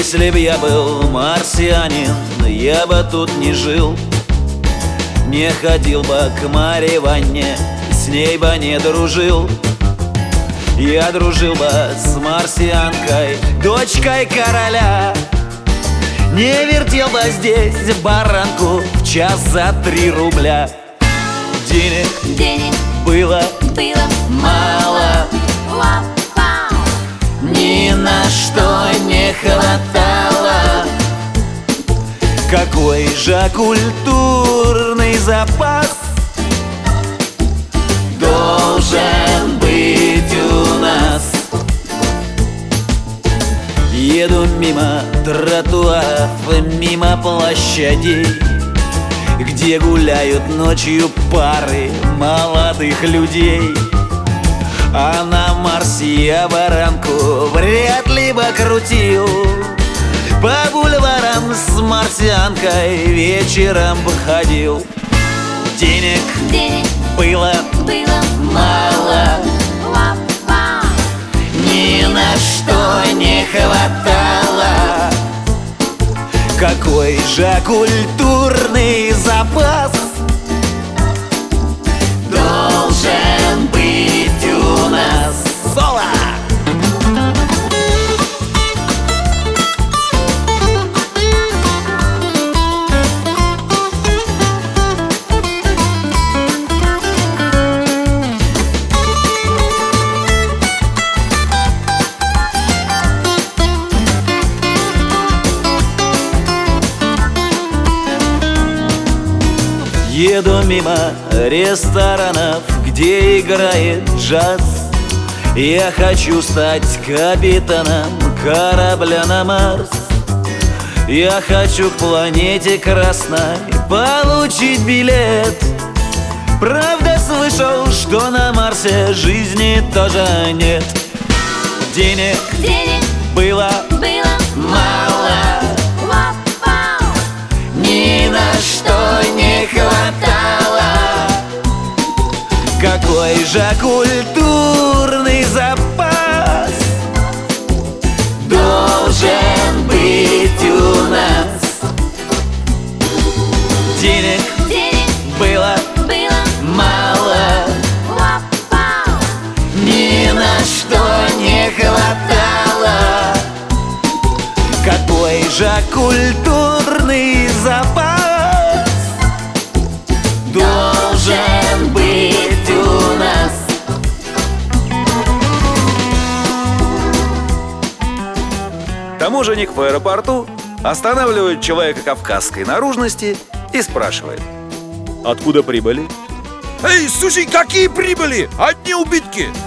Если б я был марсианин, я бы тут не жил, не ходил бы к Марье Ивановне, с ней бы не дружил. Я дружил бы с марсианкой, дочкой короля, не вертел бы здесь баранку в час за 3 рубля. Денег было мало, ни на что не хватало. Какой же культурный запас должен быть у нас? Еду мимо тротуаров, мимо площадей, где гуляют ночью пары молодых людей. А на Марсе я баранку вряд ли бы крутил, по бульварам с марсианкой вечером бы ходил. Денег было мало, ни на что не хватало. Какой же культурный запас должен быть у нас? Соло! Еду мимо ресторанов, где играет джаз. Я хочу стать капитаном корабля на Марс. Я хочу к планете Красной получить билет. Правда, слышал, что на Марсе жизни тоже нет. Денег было мало, ни на что не хватало. Какой же культурный запас должен быть у нас? Денег было мало, ни на что не хватало. Какой же культурный запас должен быть у нас? Таможенник в аэропорту останавливает человека кавказской наружности и спрашивает: откуда прибыли? Эй, слушай, какие прибыли? Одни убытки.